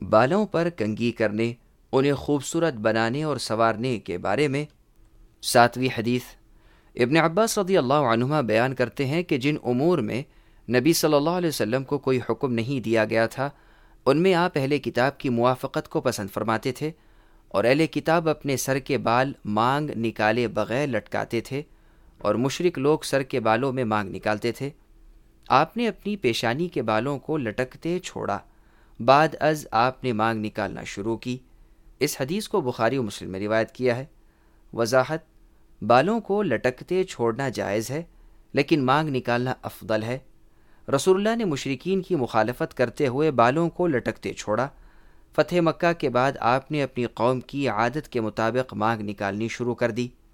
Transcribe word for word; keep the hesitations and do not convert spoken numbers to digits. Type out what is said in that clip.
बालों पर कंघी करने, उन्हें खूबसूरत बनाने और संवारने के बारे में। सातवीं हदीस, इब्न अब्बास रज़ी अल्लाह अन्हुमा बयान करते हैं कि जिन उमूर में नबी सल्लल्लाहु अलैहि वसल्लम को कोई हुक्म नहीं दिया गया था, उनमें आप अहले किताब की मुवाफ़क़त को पसंद फरमाते थे और अहले किताब अपने सर के बाल मांग निकाले बग़ैर लटकाते थे और मुशरिक लोग सर के बालों में मांग निकालते थे। आपने अपनी पेशानी के बालों को लटकते छोड़ा, बाद अज आपने मांग निकालना शुरू की। इस हदीस को बुखारी और मुस्लिम में रिवायत किया है। वजाहत, बालों को लटकते छोड़ना जायज़ है, लेकिन मांग निकालना अफदल है। रसूलुल्लाह ने मुशरिकीन की मुखालफत करते हुए बालों को लटकते छोड़ा। फ़तह मक्का के बाद आपने अपनी कौम की आदत के मुताबिक मांग निकालनी शुरू कर दी।